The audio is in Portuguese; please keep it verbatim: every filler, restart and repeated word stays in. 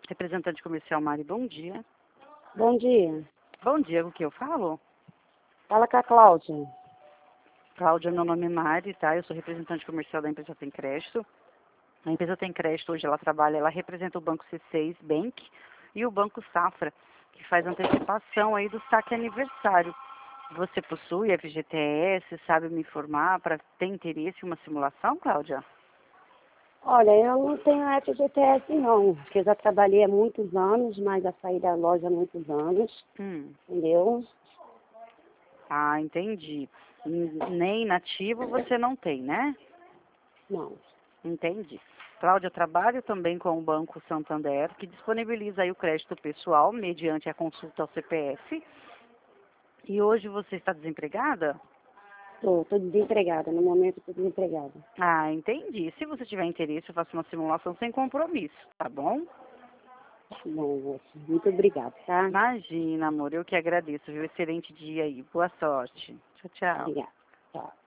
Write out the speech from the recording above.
Representante comercial Mari, bom dia. Bom dia. Bom dia, com que eu falo? Fala com a Cláudia. Cláudia, meu nome é Mari, tá? Eu sou representante comercial da empresa Tem Crédito. A empresa Tem Crédito, hoje ela trabalha, ela representa o Banco C seis Bank e o Banco Safra, que faz antecipação aí do saque aniversário. Você possui F G T S, sabe me informar para ter interesse em uma simulação, Cláudia? Olha, eu não tenho F G T S não, porque eu já trabalhei há muitos anos, mas já saí da loja há muitos anos, Hum. entendeu? Ah, entendi. N- Nem nativo você não tem, né? Não. Entendi. Cláudia, eu trabalho também com o Banco Santander, que disponibiliza aí o crédito pessoal mediante a consulta ao C P F. E hoje você está desempregada? Tô, tô desempregada, no momento tô desempregada. Ah, entendi. Se você tiver interesse, eu faço uma simulação sem compromisso, tá bom? Bom, moça, muito obrigada, tá? Imagina, amor, eu que agradeço, viu? Excelente dia aí. Boa sorte. Tchau, tchau. Obrigada. Tchau.